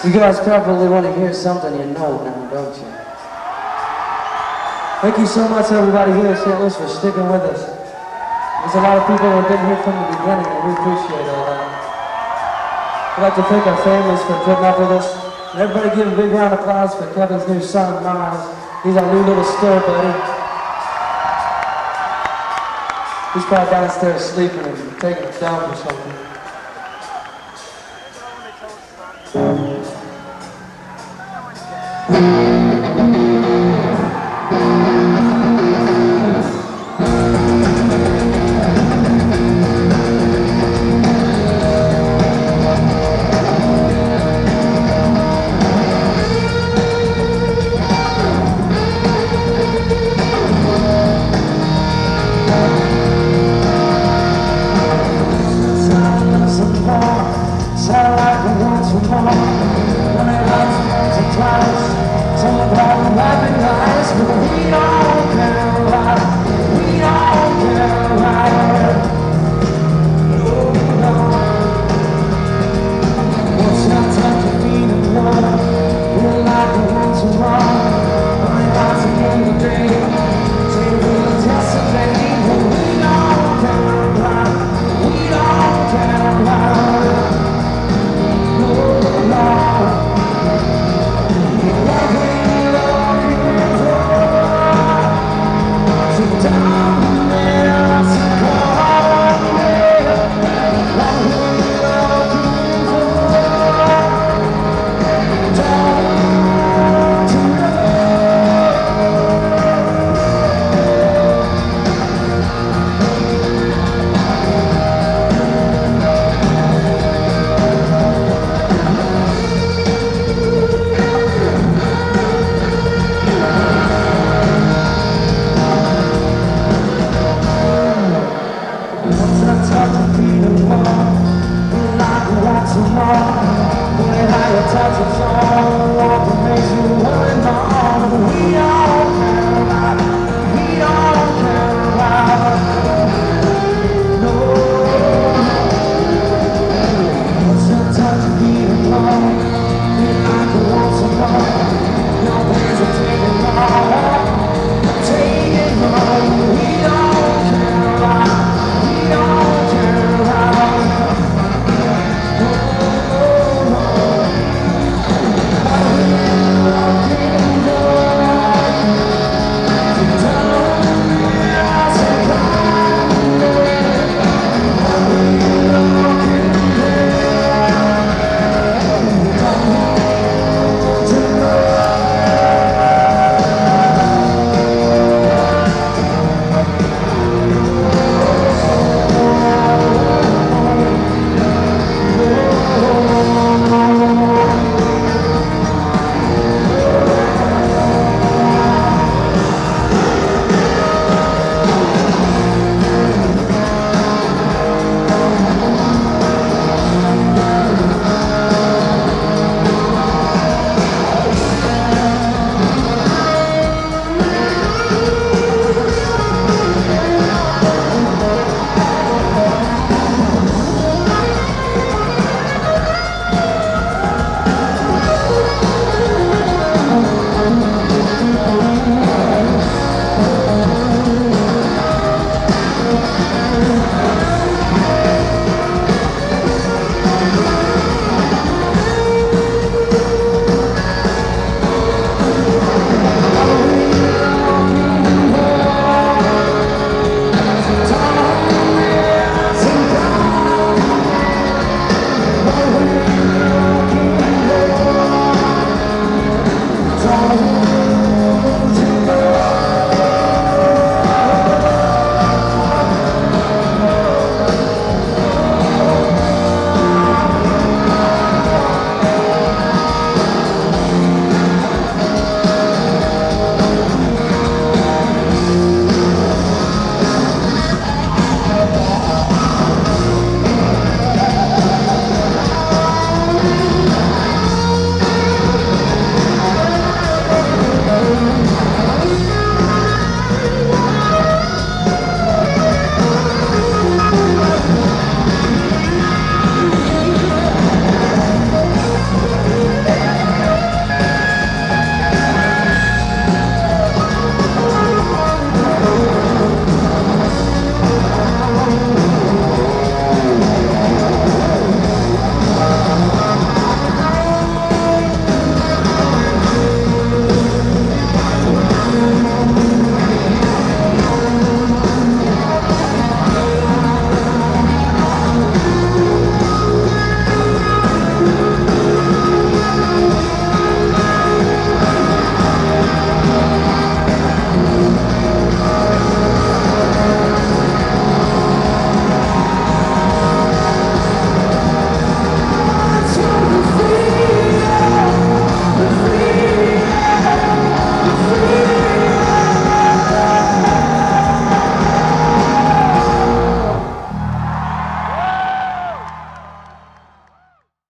You guys probably want to hear something you know now, don't you? Thank you so much, everybody here in St. Louis, for sticking with us. There's a lot of people who have been here from the beginning, and we appreciate all that. I'd like to thank our families for putting up with us. And everybody give a big round of applause for Kevin's new son, Miles. He's our new little stir buddy. He's probably downstairs sleeping and taking a dump or something.